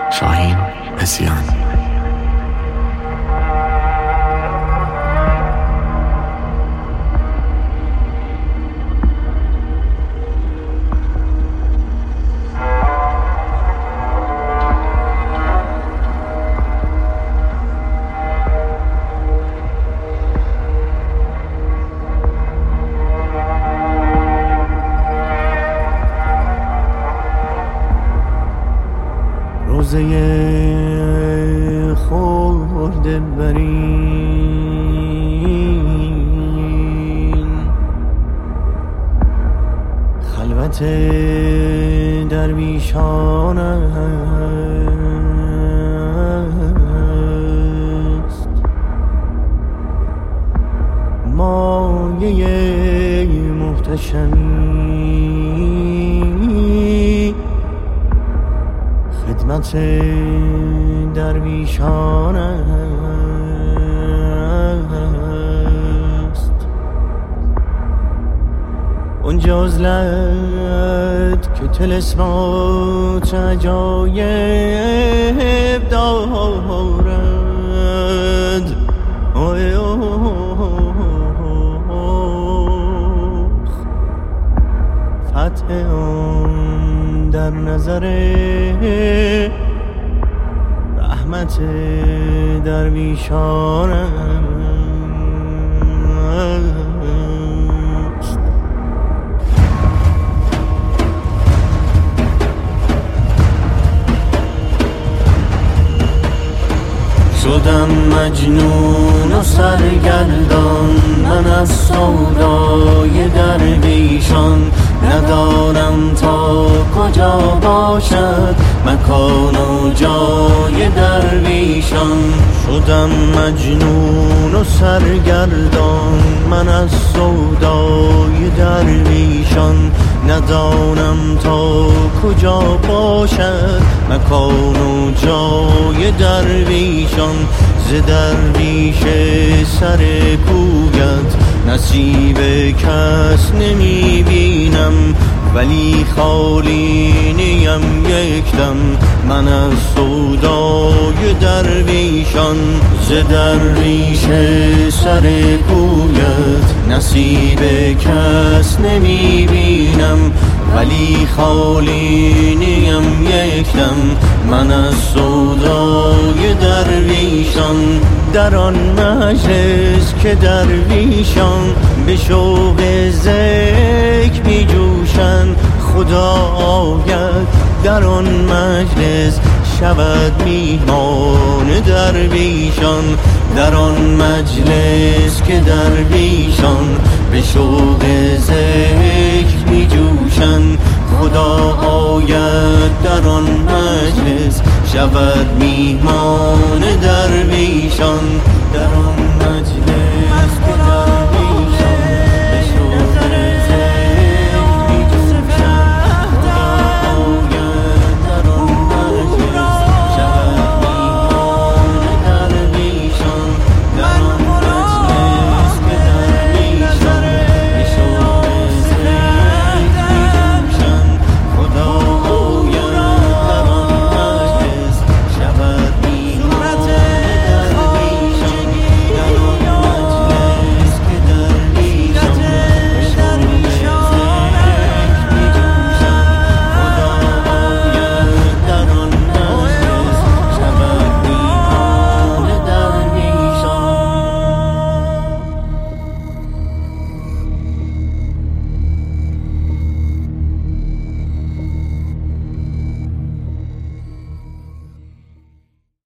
شاهین اسیان. روزه خورده برین خلوت درویشان است، مایه محتشمی خدمت درویشان است. اونجا عزلت که طلسمات عجایب دارد، فتح آن در نظر رحمت درویشان است. شدم مجنون و سرگردان من از سودای درویشان، ندارم تا کجا باشد مکان و جای درویشان. شدم مجنون و سرگردان من از سودای درویشان، ندانم تا کجا باشد مکان و جای درویشان. ز درویش سر کویت نصیب کس نمی بینم، ولی خالی نیم یکدم من از سودای درویشان. ز درویش سر کویت نصیب کس نمی بینم، ولی خالی نیم یکدم من از سودای درویشان. در آن مجلس که درویشان به شوق ذکر می جوشند، خدا آید در آن مجلس شود میهمان درویشان. در آن مجلس که درویشان به شوق ذکر می جوشند، خدا آید در آن مجلس شود میهمان درویشان. در آن